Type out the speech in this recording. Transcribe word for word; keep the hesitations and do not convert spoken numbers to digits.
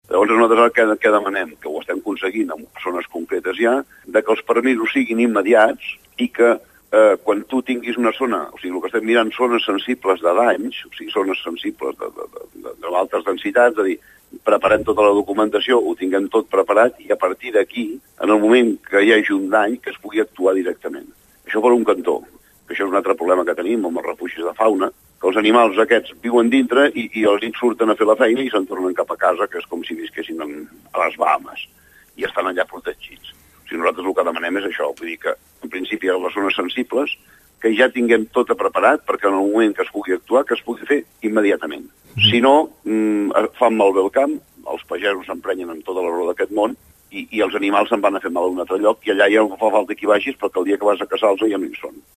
Llavors nosaltres el que, que demanem, que ho estem aconseguint amb persones concretes ja, de que els permisos siguin immediats i que eh, quan tu tinguis una zona, o sigui, el que estem mirant zones sensibles de danys, o sigui, zones sensibles de, de, de, de, de altes densitats, és a dir, preparem tota la documentació, ho tinguem tot preparat i a partir d'aquí, en el moment que hi hagi un dany, que es pugui actuar directament. Això per un cantó, que això és un altre problema que tenim amb els refugis de fauna, que els animals aquests viuen dintre i, i els nits surten a fer la feina i se'n tornen cap a casa, que és com si visquessin en, a les Bahamas, i estan allà protegits. O sigui, nosaltres el que demanem és això, vull dir que, en principi, a les zones sensibles, que ja tinguem tot preparat perquè en el moment que es pugui actuar, que es pugui fer immediatament. Mm-hmm. Si no, mmm, fan malbé el camp, els pagesos s'emprenyen amb tota la raó d'aquest món, i, i els animals se'n van a fer mal a un altre lloc, i allà ja no fa falta que hi vagis perquè el dia que vas a caçar-los ja no hi són.